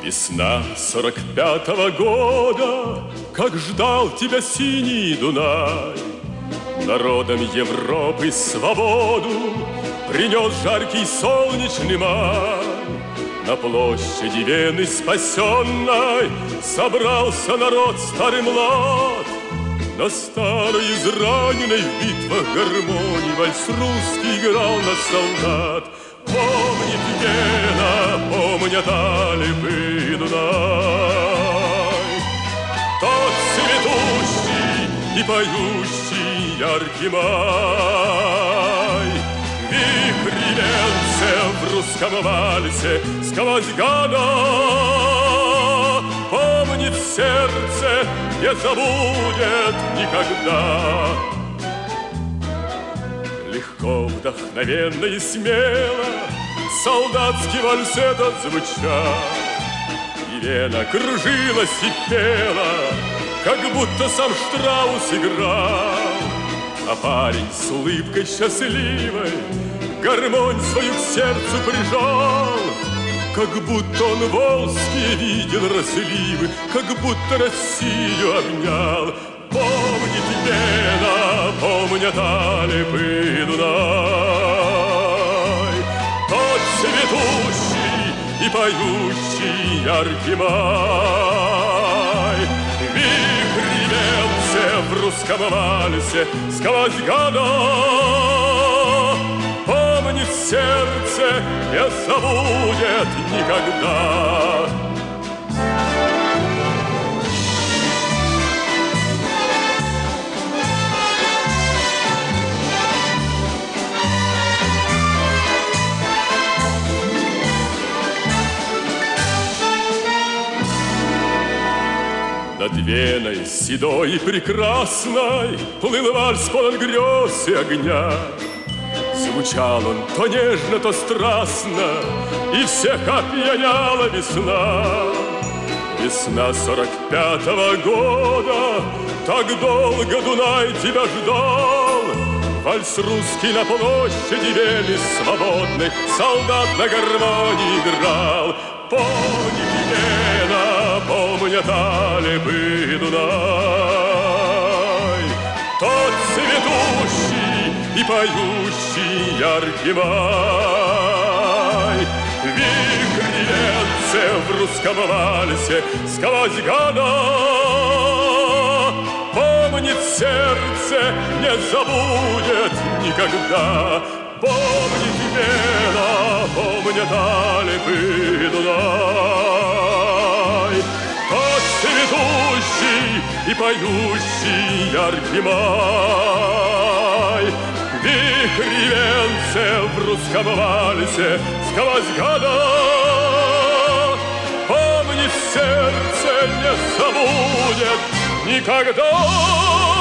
Весна 45-го года, как ждал тебя синий Дунай, народам Европы свободу принес жаркий солнечный май. На площади Вены спасенной собрался народ старый млад. На старой израненной в битвах гармонии вальс русский играл на солдат. Помнит Вена, помнят Альпы и Дунай, тот цветущий и поющий яркий май. Вихрь венцев в русском вальсе сквозь года помнит сердце, не забудет никогда. Легко, вдохновенно и смело солдатский вальс этот звучал, и Вена кружилась и пела, как будто сам Штраус играл. А парень с улыбкой счастливой гармонь свою к сердцу прижал, как будто он волжские видел разливы, как будто Россию обнял. Помнит Вена, помнят Альпы и Дунай, тот цветущий и поющий яркий май. Вихрь венцев в русском вальсе сквозь года помнит сердце, не забудет никогда. Над Веной седой и прекрасной плыл вальс полон грез и огня. Звучал он то нежно, то страстно, и всех опьяняла весна. Весна 45-го года, так долго Дунай тебя ждал. Вальс русский на площади Вены свободной солдат на гармонии играл. Помнит Вена, помнят Альпы и Дунай, тот цветущий и поющий яркий май. Вихрь венцев в русском вальсе сквозь года помнит сердце, не забудет никогда. Помнит Вена, помнят Альпы и Дунай, тот цветущий и поющий яркий май. Вихрь венцев в русском вальсе сквозь года помнит сердце, не забудет никогда.